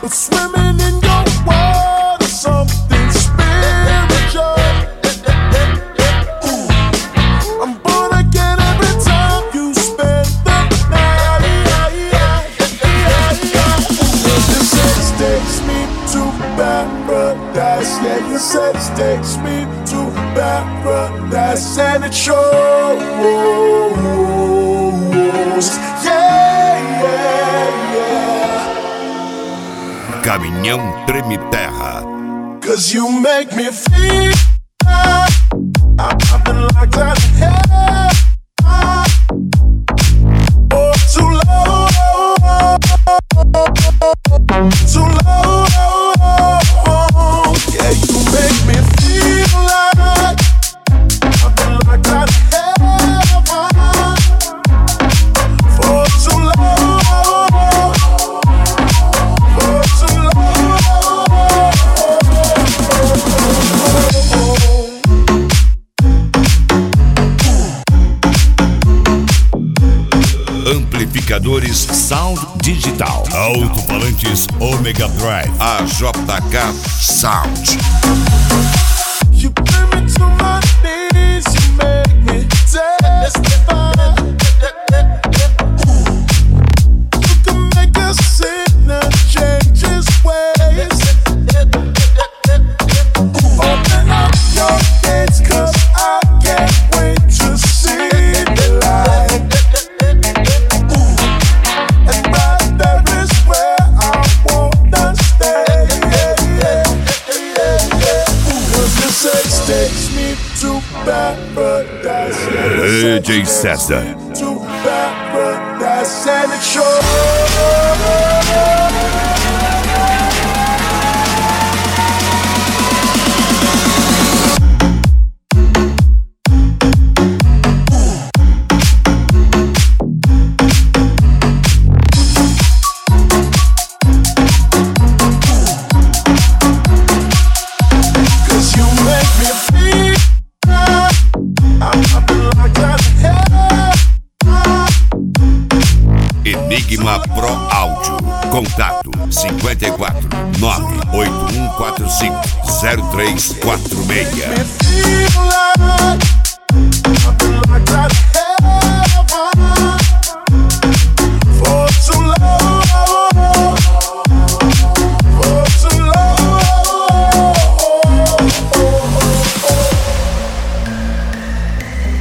Swimming in your water, something spiritual. I'm born again every time you spend the night. Your sex takes me to paradise. Yeah, your sex takes me to paradise. And it shows. Yeah, yeah, yeah. Caminhão Treme Terra. 'Cause you make me feel I've been locked out of hell. Oh, too low, too low. Yeah, you make me feel like I've been locked out of hell. For too long, for too Amplificadores Sound Digital. Alto-falantes Omega Drive. AJK Sound. you bring me to my knees, you make me testify. You can make a sinner change his ways. Open up your gates, 'cause I can't wait to see the light. And right there is where I wanna stay. 'Cause your sex takes me to paradise. DJ César. To paradise, and it shows. Enigma Pro Áudio. Contato 54 98145 0346.